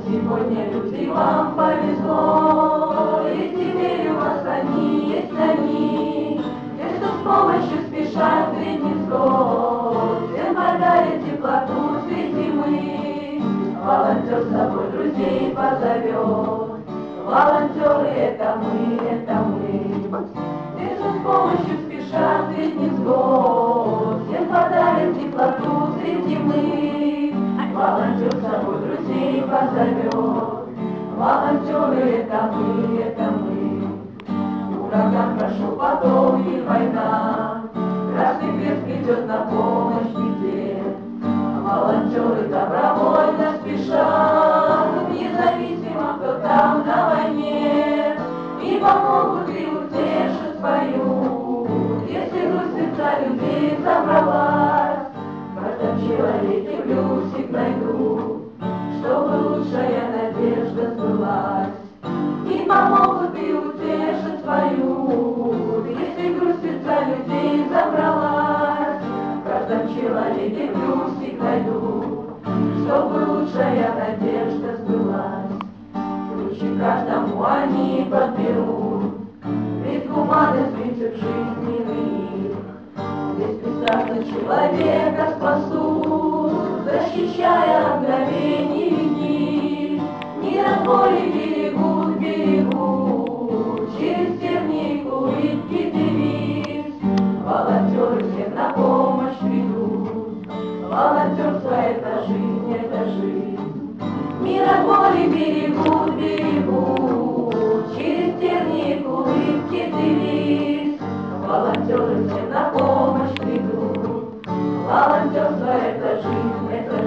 Сегодня, люди, вам повезло, и теперь у вас они есть они, те, что с помощью спешат в Гнездо, всем подарит теплоту средь зимы. Волонтер с собой друзей позовет, волонтеры — это мы, это мы. Те, что с помощью спешат в Гнездо, всем подарит теплоту средь зимы. Волонтер с собой друзей позовет, волонтеры — это мы, это мы. Ураган прошел, потом и война, Красный Крест придет на помощь беде. Волонтеры добровольно спешат, независимо, кто там на войне, и помогут и утешат, поют, если грусть сердца людей забралась. В каждом человеке плюсик найду, чтобы лучшая надежда сбылась. И помогут и утешат, поют, если грусть сердца людей забралась. В каждом человеке плюсик найду, чтобы лучшая надежда сбылась. Ключи каждому они подберут, ведь гуманность принцип жизненный. Здесь бесстрашный человека спасут, защищая от мгновений дни. Миротворы берегут, берегут, через тернии улыбки девиз. Волонтеры всем на помощь придут, волонтерство — это жизнь, это жизнь. Миротворы берегут, берегут, через тернии улыбки девиз. Волонтеры всем на помощь придут, волонтерство — это жизнь, это